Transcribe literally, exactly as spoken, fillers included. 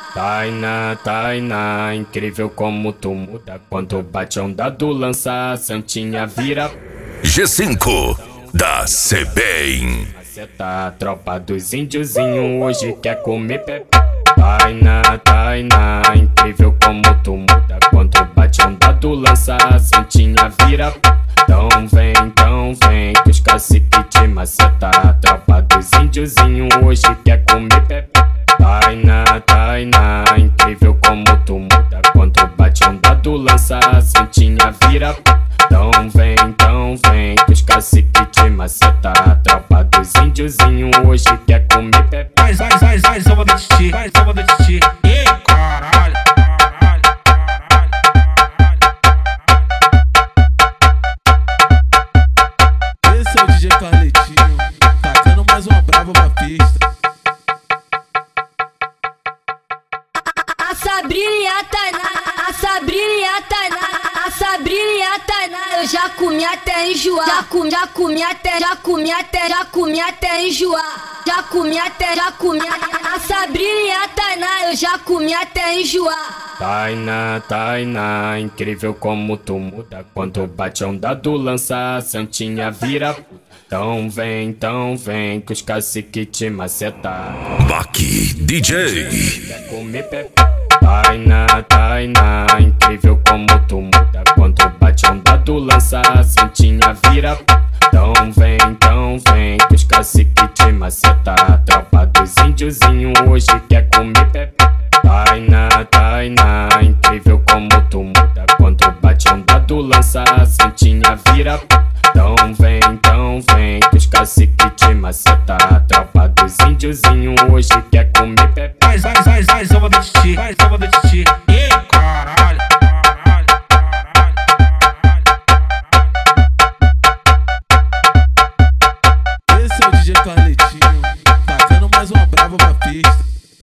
Tainá, Tainá, incrível como tu muda. Quando bate a onda do lança, a Santinha vira G cinco da Sebem. Maceta, a tropa dos índiozinhos hoje quer comer pepe. Tainá, Tainá, incrível como tu muda. Quando bate a onda do lança, a Santinha vira. Então vem, então vem, que os cacique te maceta. A tropa dos índiozinhos hoje quer comer pepe. Tainá, Tainá, incrível como tu muda. Quando bate a onda do lança, a Santinha vira. Então vem, então vem, que os cacique te maceta. A tropa dos índiozinhos hoje quer comer pepe. Vai, vai, vai, vai, samba da titi, vai, samba da titi. Ih, caralho, caralho, caralho. Esse é o D J Carletinho, tacando mais uma brava pra pista. A Sabrina e a Tainá, a Sabrina e a Tainá, a Sabrina e a Tainá, eu já comi até enjoar. Já comi, já comi até, já comi até, já comi até enjoar. Já comi até, já comi. A Sabrina e a Tainá, eu já comi até enjoar. Tainá, Tainá, incrível como tu muda. Quando bate a onda do lança, a Santinha vira. Então vem, então vem, que os cacique te maceta. Baki D J. Quer comer pepe. Tainá, Tainá, incrível como tu muda. Quando bate a onda do lança, a Santinha vira. Então vem, então vem, que os cacique te maceta. A tropa dos índiozinhos hoje quer comer pepe. Tainá, Tainá, incrível como tu muda. Quando bate a onda do lança, a Santinha vira. Então vem, então vem, que os cacique te maceta. A tropa dos índiozinhos hoje quer comer pepe. Vai, vai, vai, vai, samba da titi, vai, samba da titi. Ih, caralho, caralho, caralho. Esse é o D J Carletinho, tacando mais uma brava pra pista.